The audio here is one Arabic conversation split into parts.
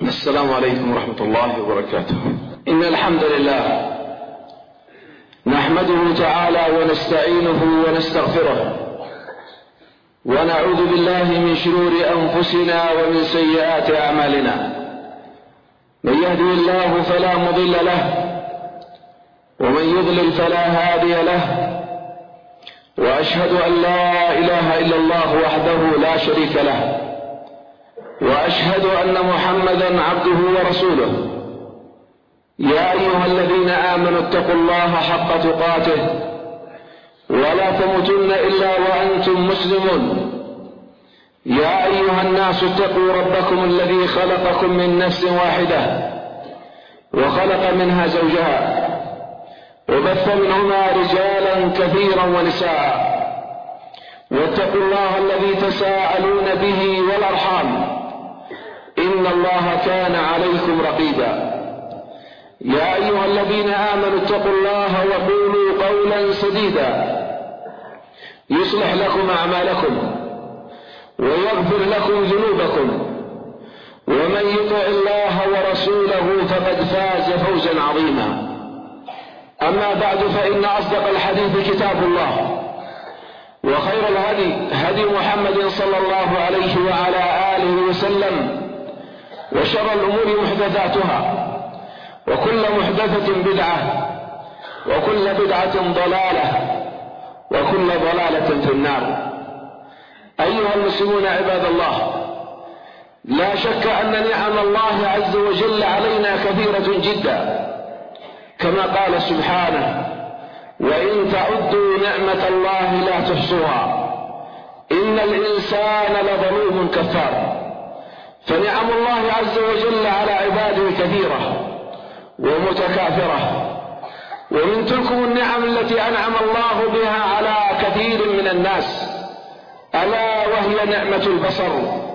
السلام عليكم ورحمة الله وبركاته. إن الحمد لله نحمده تعالى ونستعينه ونستغفره، ونعوذ بالله من شرور أنفسنا ومن سيئات أعمالنا. من يهدي الله فلا مضل له، ومن يضلل فلا هادي له، وأشهد أن لا إله إلا الله وحده لا شريك له، وأشهد أن محمدا عبده ورسوله. يا أيها الذين آمنوا اتقوا الله حق تقاته ولا تموتن إلا وأنتم مسلمون. يا أيها الناس اتقوا ربكم الذي خلقكم من نفس واحدة وخلق منها زوجها وبث منهما رجالا كثيرا ونساء، واتقوا الله الذي تساءلون به والأرحام، إن الله كان عليكم رقيبا. يا أيها الذين آمنوا اتقوا الله وقولوا قولا سديدا يصلح لكم أعمالكم ويغفر لكم ذنوبكم، ومن يطع الله ورسوله فقد فاز فوزا عظيما. أما بعد، فإن أصدق الحديث كتاب الله، وخير الهدي هدي محمد صلى الله عليه وعلى آله وسلم، وشر الأمور محدثاتها، وكل محدثة بدعة، وكل بدعة ضلالة، وكل ضلالة في النار. أيها المسلمون عباد الله، لا شك أن نعم الله عز وجل علينا كثيرة جدا، كما قال سبحانه: وإن تعدوا نعمة الله لا تحصوها إن الإنسان لظلوم كفار. فنعم الله عز وجل على عباده كثيرة ومتكاثرة، ومن تلكم النعم التي أنعم الله بها على كثير من الناس ألا وهي نعمة البصر.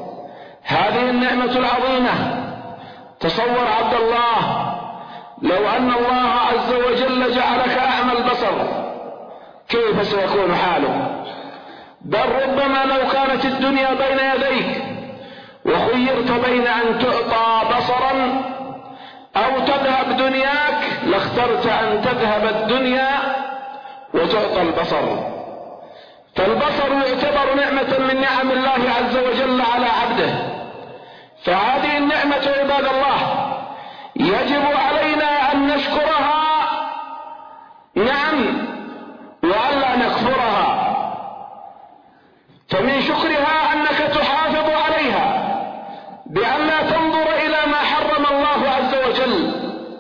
هذه النعمة العظيمة، تصور عبد الله لو أن الله عز وجل جعلك أعمى البصر كيف سيكون حالك؟ بل ربما لو كانت الدنيا بين يديك وخيرت بين أن تعطى بصرا أو تذهب دنياك لاخترت أن تذهب الدنيا وتعطى البصر. فالبصر يعتبر نعمة من نعم الله عز وجل على عبده، فهذه النعمة عباد الله يجب علينا أن نشكرها، نعم، وألا نكفرها. فمن شكرها أنك تحافظ عليها بأن لا تنظر إلى ما حرم الله عز وجل.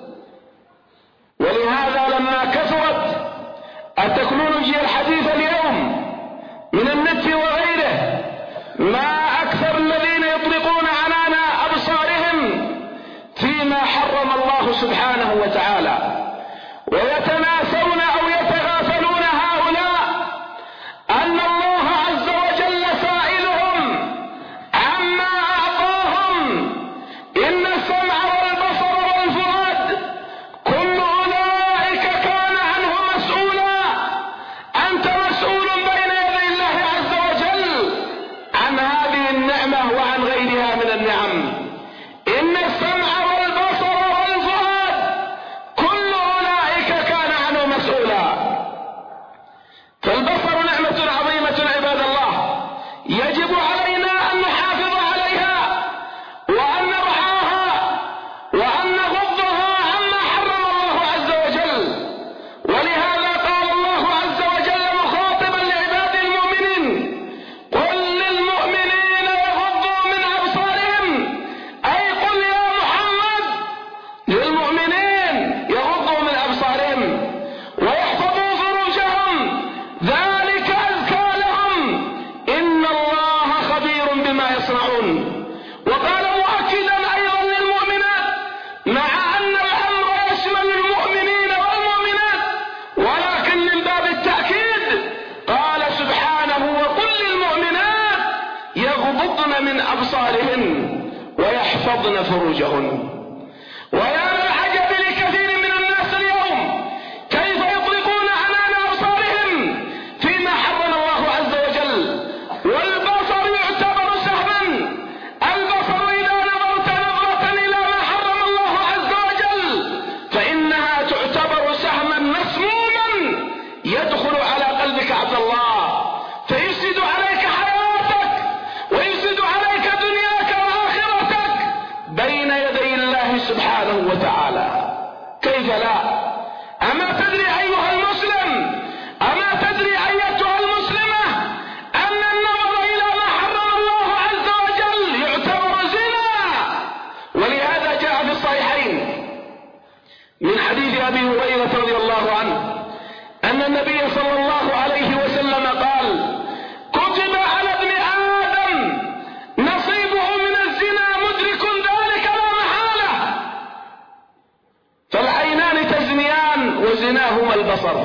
ولهذا لما كثرت التكنولوجيا الحديثة اليوم من النت وغيره، ما أكثر الذين يطلقون عنان أبصارهم فيما حرم الله سبحانه وتعالى، ويتناسون أو يتغافلون هؤلاء أن الله عز وجل سائلهم عما أعطاهم. إن السمع والبصر والفؤاد كل أولئك كان عنه مسؤولا. أنت مسؤول بين يدي الله عز وجل عن هذه النعمة وعن غيرها من النعم. إن السمع والبصر والفؤاد كل أولئك كان عنه مسؤولا. فالبصر نعمة عظيمة عباد الله، يجب علينا أن نحافظ عليها وأن نرعاها وأن نغضها عما حرم الله عز وجل. ولهذا قال الله عز وجل مخاطبا لعباد المؤمنين: قل للمؤمنين يغضوا من أبصارهم، أي قل يا محمد للمؤمنين يغضوا من أبصارهم ويحفظوا فروجهم، ذلك أزكى لهم، إن الله خبير بما يصنعون. وقال مؤكدا أيضا للمؤمنات، مع أن الأمر يشمل المؤمنين والمؤمنات ولكن من باب التأكيد قال سبحانه: وقل للمؤمنات يغضضن من أبصارهن ويحفظن فروجهن. ويا من العجب لكثير من الناس اليوم كيف يطلقون عنان أبصارهم فيما حرم الله عز وجل. والبصر يعتبر سهما، البصر إذا نظرت نظرة إلى سبحانه وتعالى. كيف لا؟ أما تدري أيها المسلم، أما تدري أيتها المسلمة أن النظر إلى ما حرم الله عز وجل يعتبر زنا؟ ولهذا جاء في الصحيحين من حديث أبي هريرة رضي الله عنه أن النبي صلى الله عليه وسلم قال: كتب على ابن آدم نصيبه من الزنا مدرك ذلك لا محالة. فالعينان تزنيان وزناهما البصر،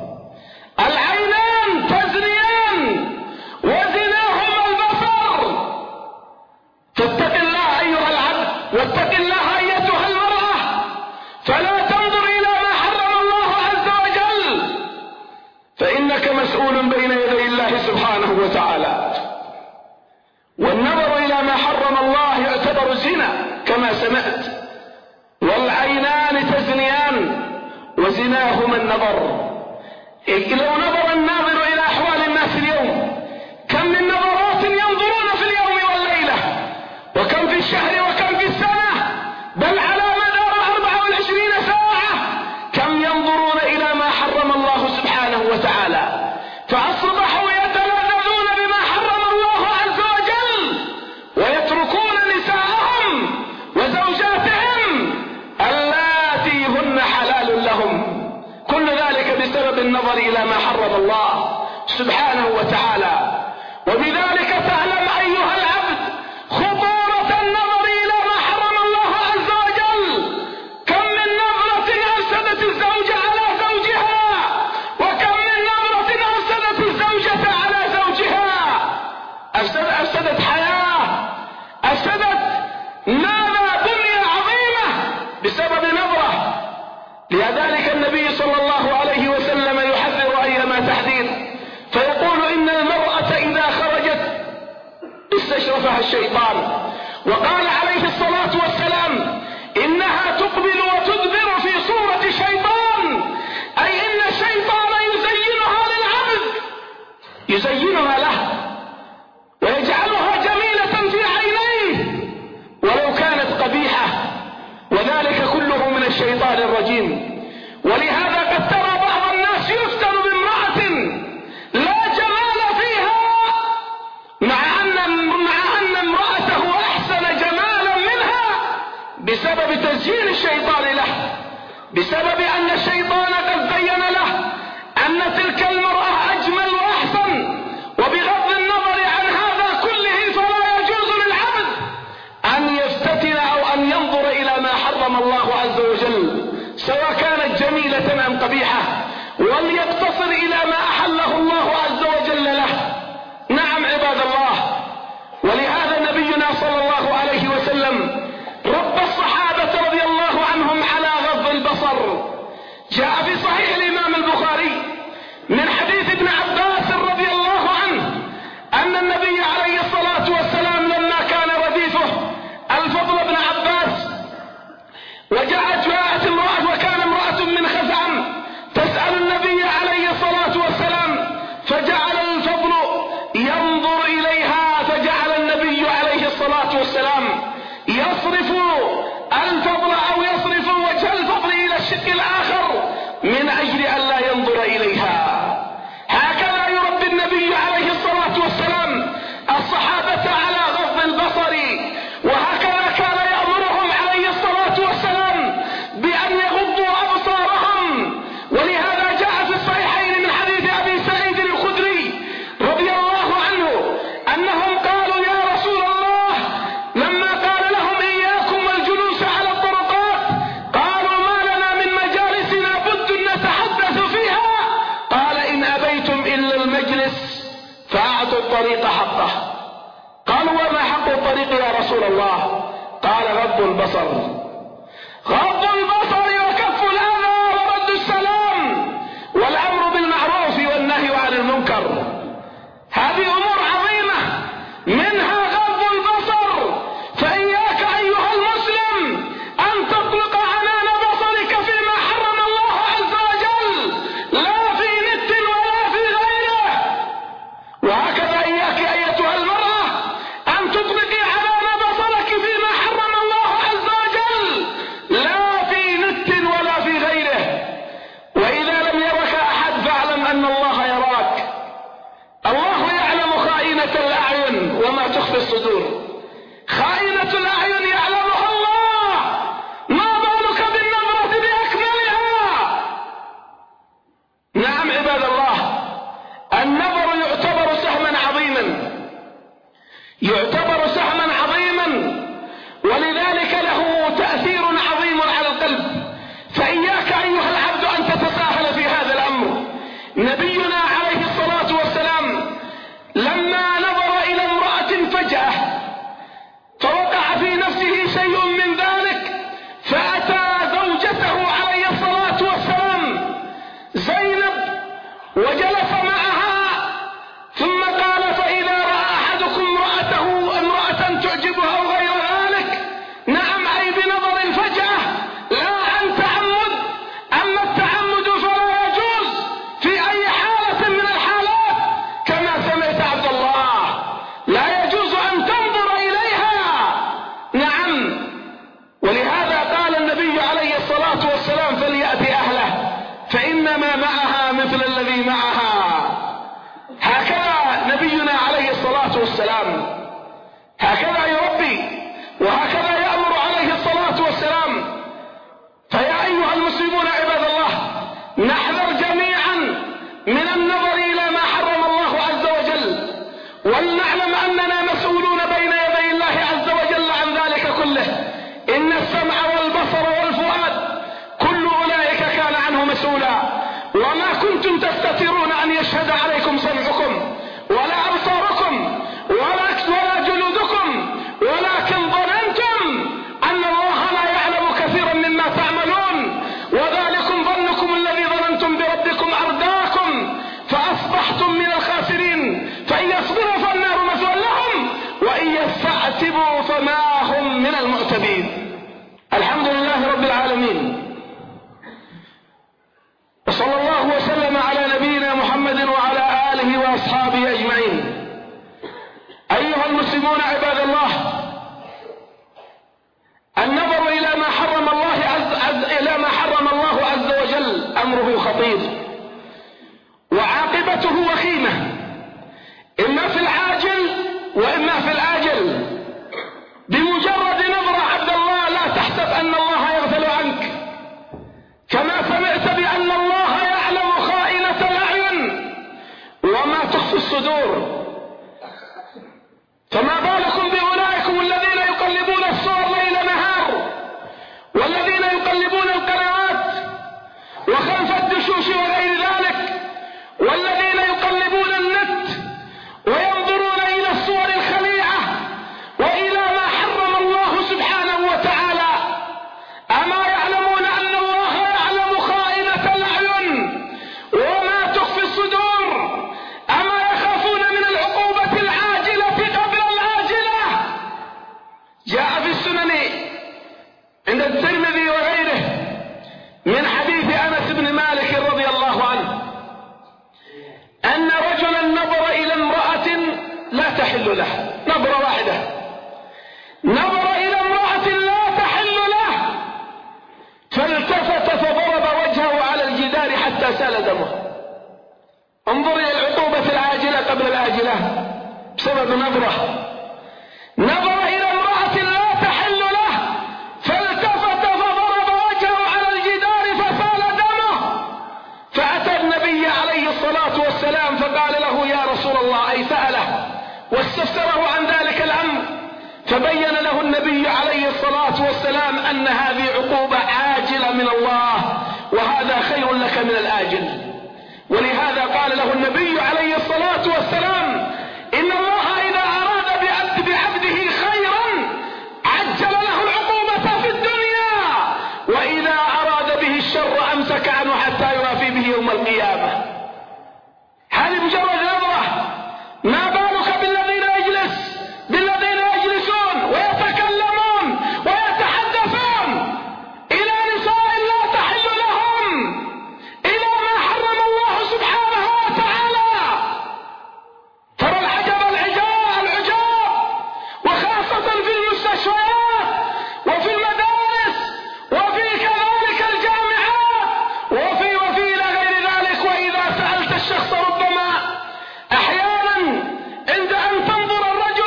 العينان تزنيان وزناهما البصر. فاتق الله أيها العبد، واتق الله أيتها المرأة، فلا تنظر إلى ما حرم الله عز وجل، فإنك مسؤول بين يدي الله سبحانه وتعالى. والنظر إلى ما حرم الله يعتبر زنا كما سمعت، والعينان تزنيان وزناهما النظر. لو نظر الناظر إلى أحوال الناس اليوم، كم من نظرات ينظرون في اليوم والليلة، وكم في الشهر وكم في السنة، بل على مدار 24 ساعة كم ينظرون إلى ما حرم الله سبحانه وتعالى، فأصبحوا يتلذذون بما حرم الله عز وجل ويتركون نساءهم وزوجاتهم اللاتي هن حلال لهم. كل ذلك بسبب النظر إلى ما حرم الله سبحانه وتعالى. وبذلك تعلم أيها العبد خطورة النظر إلى ما حرم الله عز وجل. كم من نظرة أفسدت الزوجة على زوجها، وكم من نظرة أفسدت الزوجة على زوجها، أفسدت حياة، أفسدت ماذا دنيا عظيمة بسبب نظرة. لذلك النبي صلى الله عليه وسلم يحذر أيما تحذير، فيقول إن المرأة إذا خرجت استشرفها الشيطان، وقال عليه الصلاة والسلام إنها تقبل وتدبر في صورة شيطان، أي إن الشيطان يزينها للعبد، يزينها له ويجعلها جميلة في عينيه ولو كانت قبيحة، وذلك كله من الشيطان الرجيم. ولهذا قد ترى بعض الناس يفتن بامرأة لا جمال فيها، مع أن امرأته أحسن جمالا منها بسبب تزيين الشيطان له، بسبب أن الشيطان قد زين له أن تلك المرأة أجمل وأحسن. وبغض النظر عن هذا كله فلا يجوز للعبد أن يفتتن أو أن ينظر إلى ما حرم الله عز وجل، سواء كانت جميلة أم قبيحة، وليقتصر إلى ما أحله الله عز وجل له. نعم عباد الله، ولهذا نبينا صلى الله عليه وسلم رب الصحابة رضي الله عنهم على غض البصر. جاء في صحيح الإمام البخاري من حديث ابن عباس رضي الله عنه أن النبي عليه الصلاة والسلام لما كان رديفه الفضل بن عباس، وجاءت امرأة، وكان امرأة من خزعم تسأل النبي عليه الصلاة والسلام، فجعل الفضل ينظر إليها، فجعل النبي عليه الصلاة والسلام يصرف الفضل أو يصرف وجه الفضل إلى الشق الآخر من أجل أن لا ينظر إليها. هكذا يربي النبي عليه الصلاة والسلام الصحابة على غض البصر، وهكذا كان يأمرهم عليه الصلاة والسلام بأن يغضوا أبصارهم. ولهذا جاء في الصحيحين من حديث أبي سعيد الخدري رضي الله عنه أنهم قالوا يا رسول الله، لما قال لهم إياكم والجلوس على الطرقات، قالوا ما لنا من مجالسنا بد نتحدث فيها، قال إن أبيتم إلا المجلس فأعطوا الطريق حقه. قالوا وما حق الطريق يا رسول الله؟ قال غض البصر، غض البصر وكف الأذى ورد السلام والأمر بالمعروف والنهي عن المنكر. هذه أمور عظيمة، منها غض البصر. فإياك أيها المسلم أن تطلق عنان بصرك فيما حرم الله عز وجل، لا في نت ولا في غيره. وهكذا إياك أيتها المرأة أن تطلقي عنان بصرك فيما حرم الله عز وجل، إنما معها مثل الذي معها. هكذا نبينا عليه الصلاة والسلام، هكذا يربي وهكذا يأمر عليه الصلاة والسلام. فيا أيها المسلمون عباد الله، نحذر جميعا من النظر إلى ما حرم الله عز وجل، ولنعلم أننا مسؤولون بين يدي الله عز وجل عن ذلك كله. إن السمع والبصر والفؤاد كل أولئك كان عنه مسؤولا. وما كنتم تستترون أن يشهد عليكم سمعكم ولا أبصاركم ولا جلودكم، ولكن ظننتم أن الله لا يعلم كثيرا مما تعملون، وذلكم ظنكم الذي ظننتم بربكم أرداكم فأصبحتم من الخاسرين. فإن يصبروا فالنار مثوى لهم وإن يستعتبوا فما هم من المعتبين. الحمد لله رب العالمين، وصلى الله وسلم على نبينا محمد وعلى آله وأصحابه أجمعين. أيها المسلمون عباد الله، النظر إلى ما حرم الله عز وجل أمره خطير وعاقبته وخيمة، إما في العاجل وإما في الآجل. بمجرد نظرة عبد الله لا تحسب أن الله يغفل عنك، كما سمعت بأن الله يعلم خائنة الأعين وما تخفي الصدور. فما بالكم بأولئكم الذين يقلبون الصور ليل نهار، والذين يقلبون القنوات وخلف الدشوش وغير ذلك، والذين يقلبون النت وينظرون إلى الصور الخليعة وإلى ما حرم الله سبحانه وتعالى. أما يعلمون أن الله يعلم خائنة الأعين وما تخفي الصدور؟ أما يخافون من العقوبة العاجلة قبل الآجلة؟ جاء في السنن عند الترمذي وغيره من حديث أنس بن مالك رضي الله عنه أن رجلا نظر إلى امرأة لا تحل له، نظرة واحدة، نظر إلى امرأة لا تحل له، فالتفت فضرب وجهه على الجدار حتى سال دمه. انظر إلى العقوبة العاجلة قبل الآجلة بسبب نظرة. نظر إلى امرأة لا تحل له فالتفت فضرب وجهه على الجدار فسال دمه، فأتى النبي عليه الصلاة والسلام فقال له يا رسول الله، أي سأله واستفسره عن ذلك الأمر، فبين له النبي عليه الصلاة والسلام أن هذه عقوبة عاجلة من الله وهذا خير لك من الآجل. ولهذا قال له النبي عليه الصلاة والسلام إن الله إذا أراد بعبده خيرا عجل له العقوبة في الدنيا، وإذا أراد به الشر أمسك عنه حتى يوافي به يوم القيامة. هذه مجرد نظرة، ما بالك بالذين يجلسون ويتكلمون ويتحدثون إلى نساء لا تحل لهم، إلى ما حرم الله سبحانه وتعالى. ترى العجب العجاب، وخاصة في المستشفيات وفي المدارس وفي كذلك الجامعات وفي إلى غير ذلك. وإذا سألت الشخص ربما أحيانا عند أن تنظر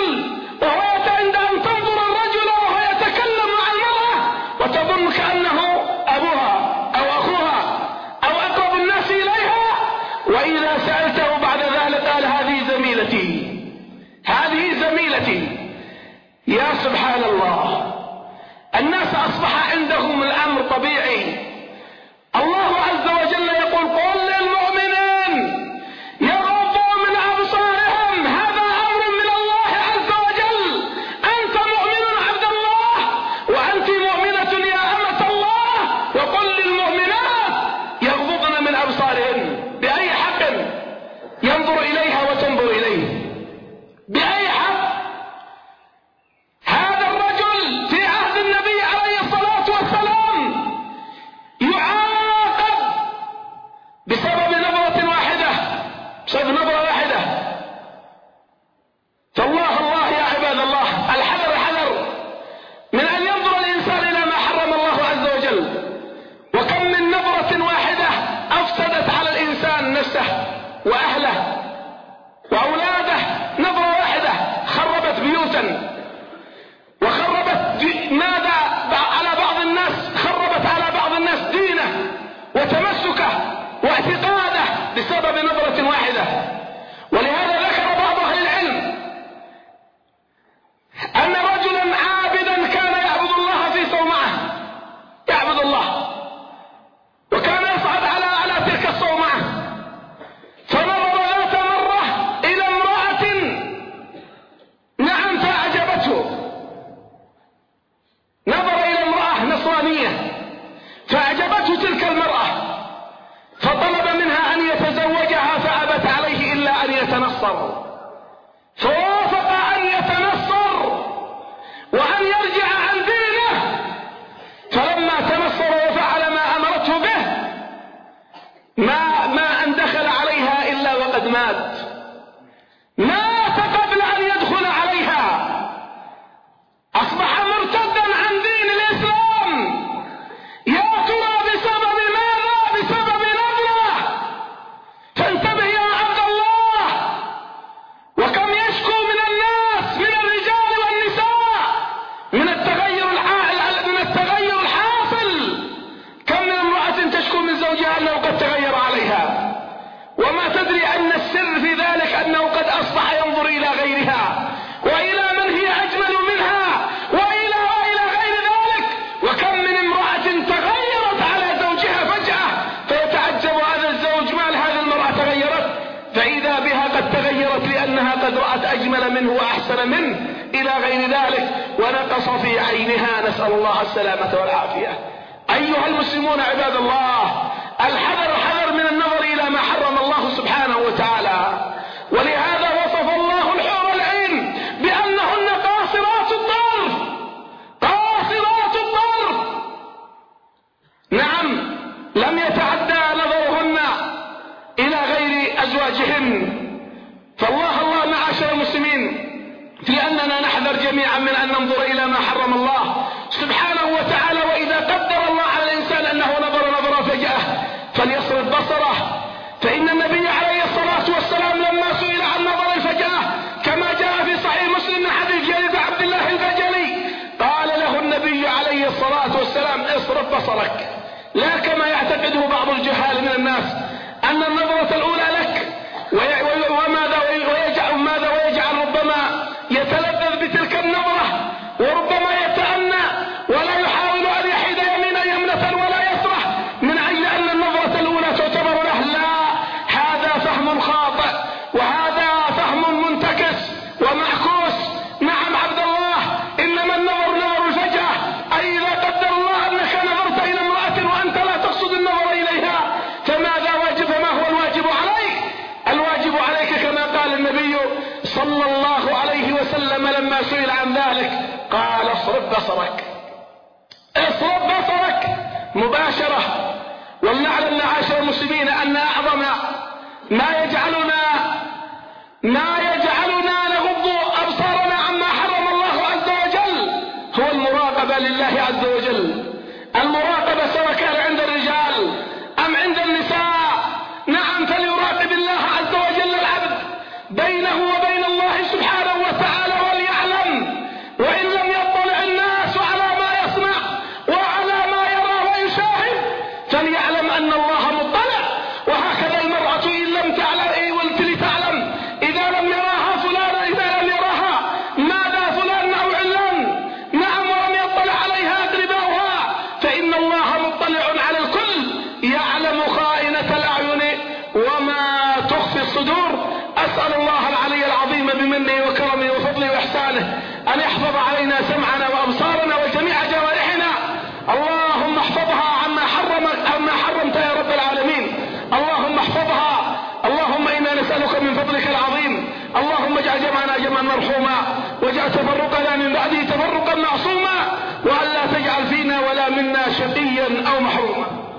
الرجل وهو يتكلم مع المرأة وتظن كأنه أبوها أو أخوها أو أقرب الناس إليها، وإذا سألته بعد ذلك قال هذه زميلتي. يا سبحان الله، الناس أصبح عندهم الأمر طبيعي. الله عز وجل يقول قل للمؤمنين يغضوا من أبصارهم، هذا أمر من الله عز وجل. أنت مؤمن عبد الله وأنت مؤمنة يا أمة الله، وقل للمؤمنات يغضضن من أبصارهن. بأي حق ينظر إليها وتنظر إليه؟ بأي حق؟ هذا الرجل في عهد النبي عليه الصلاة يتنصر، فوافق أن يتنصر وأن يرجع عن دينه. فلما تنصر وفعل ما أمرته به ما أن دخل عليها إلا وقد مات قبل أن يدخل عليها، أصبح مرتدا عن دين الإسلام. يا ترى بسبب ماذا؟ بسبب نظرة. فانتبه يا عبد الله، وكم يشكو من الناس من الرجال والنساء من التغير الحاصل. كم من امرأة تشكو من زوجها أنه قد تغير عليها، وما تدري أن السر في ذلك أنه قد أصبح ينظر إلى غيرها وإلى من هي أجمل منها وإلى غير ذلك. وكم من امرأة تغيرت على زوجها فجأة فيتعجب هذا الزوج ما لهذه المرأة تغيرت، فإذا بها قد تغيرت لأنها قد رأت أجمل منه وأحسن منه إلى غير ذلك، ونقص في عينها. نسأل الله السلامة والعافية. أيها المسلمون عباد الله، الحذر من النظر إلى ما حرم الله سبحانه وتعالى. ولهذا وصف الله الحور العين بأنهن قاصرات الطرف. نعم، لم يتعدى نظرهن إلى غير أزواجهن. فالله معاشر المسلمين، في أننا نحذر جميعا من أن ننظر إلى ما حرم الله سبحانه وتعالى. وإذا قدر الله على الإنسان أنه نظر فجأة فليصرف بصره. فإن النبي عليه الصلاة والسلام لما سئل عن نظر الفجأة كما جاء في صحيح مسلم من حديث جرير بن عبد الله البجلي، قال له النبي عليه الصلاة والسلام: اصرف بصرك. لا كما يعتقده بعض الجهال من الناس أن النظرة الأولى لك ويجعل ربما يتلذذ بتلك النظرة، وربما يتأنى ولا يحاول أن يحيد يمنة ولا يسرة من أجل أن النظرة الأولى تعتبر له. لا، هذا فهم خاطئ وهذا فهم منتكس ومعكوس. نعم عبد الله، إنما النظر الفجأة، أي إذا قدر الله أنك نظرت إلى امرأة وأنت لا تقصد النظر إليها فما هو الواجب عليك؟ الواجب عليك كما قال النبي صلى الله عليه وسلم لما سئل عن ذلك قال: اصرف بصرك مباشرة. ولنعلم معاشر المسلمين أن أعظم ما يجعلنا نغض أبصارنا عما حرم الله عز وجل هو المراقبة لله عز وجل. المراقبة سواء كان عند الرجال أم عند النساء. نعم، فليراقب الله عز وجل العبد بينه وبين الله سبحانه وتعالى، وليعلم وإن لم يطلع الناس على ما يصنع وعلى ما يرى ويشاهد فليعلم أن الله مطلع. وهكذا المرأة إن لم تعلم فلتعلم إذا لم يراها ماذا فلان أو علان، نعم، ولم يطلع عليها أقرباؤها، فإن الله مطلع على الكل، يعلم خائنة الأعين وما تخفي الصدور. أسأل الله العلي العظيم بمنه وكرمه وفضله وإحسانه أن يحفظ علينا سمعنا وأبصارنا وجميع جوارحنا. اللهم احفظها عما حرمت يا رب العالمين. اللهم احفظها. اللهم إنا نسألك من فضلك العظيم، اللهم اجعل جمعنا جمعا مرحوما، واجعل تفرقنا من بعده تفرقا معصوما، وألا تجعل فينا ولا منا شقيا أو محروما.